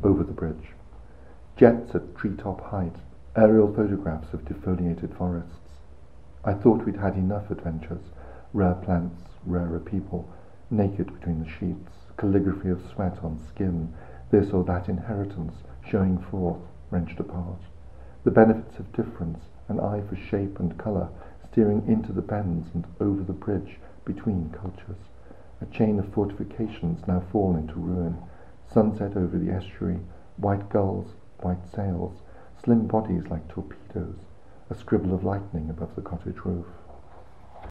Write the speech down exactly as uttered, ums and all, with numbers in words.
over the bridge. Jets at treetop height, aerial photographs of defoliated forests. I thought we'd had enough adventures, rare plants, rarer people, naked between the sheets, calligraphy of sweat on skin, this or that inheritance showing forth, wrenched apart. The benefits of difference, an eye for shape and colour, steering into the bends and over the bridge between cultures. A chain of fortifications now fall into ruin, sunset over the estuary, white gulls, white sails, slim bodies like torpedoes, a scribble of lightning above the cottage roof.